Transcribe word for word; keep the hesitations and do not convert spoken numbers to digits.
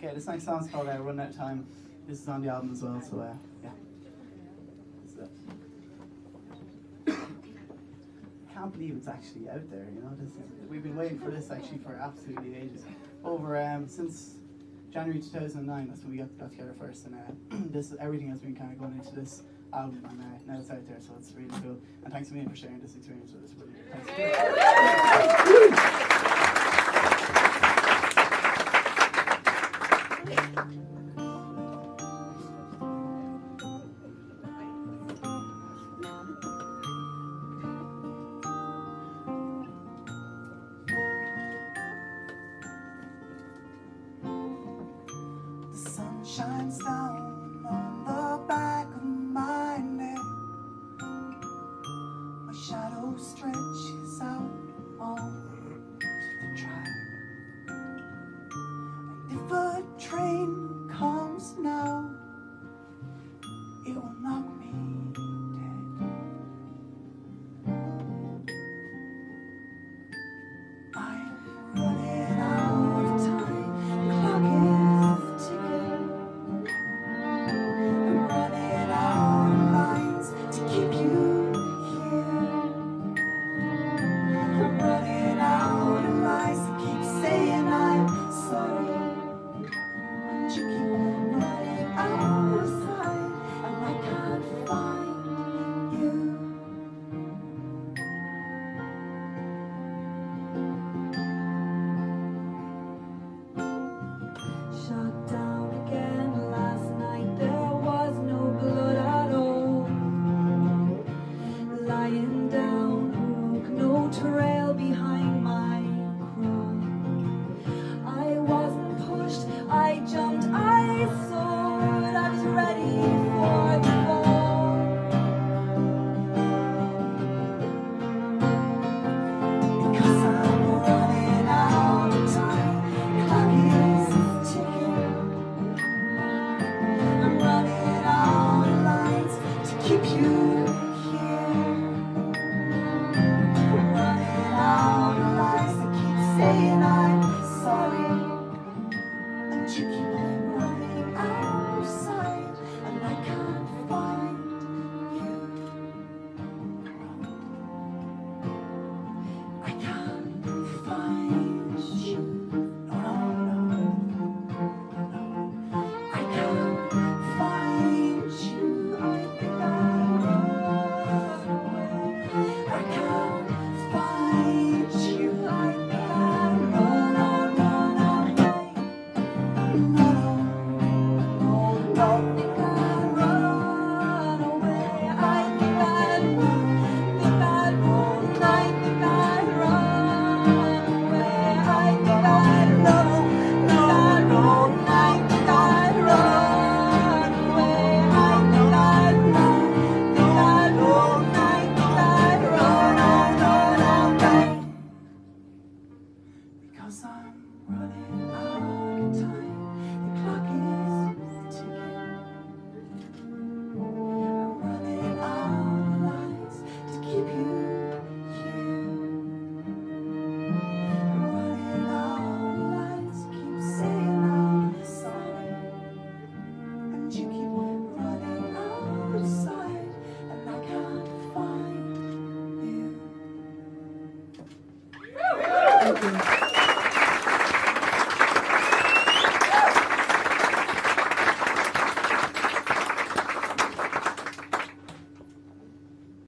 Okay, this next song's called uh, Run Out of Time. This is on the album as well, so uh, yeah. So. I can't believe it's actually out there, you know. This is, we've been waiting for this actually for absolutely ages. Over, um, since January two thousand nine, that's when we got, got together first, and uh, this everything has been kind of going into this album, and uh, now it's out there, so it's really cool. And thanks a million for sharing this experience with us. Really. Thanks. The sun shines down on the back of my neck. My shadow stretches out on the track. And if a train comes now, it will knock me dead. I'm running out of time. The clock is ticking. I'm running out of lines to keep you here. I'm running out of lies to keep saying I'm sorry. And you keep running outside, and I can't find you. Shut down again last night. There was no blood at all. Lying down, broke, no trail behind my crawl. I wasn't pushed, I jumped, I soared, I was ready for the fall. Because I'm running out of time, the clock is ticking. I'm running out of lines to keep you here. I'm running out of lies to keep saying I'm sorry. And you keep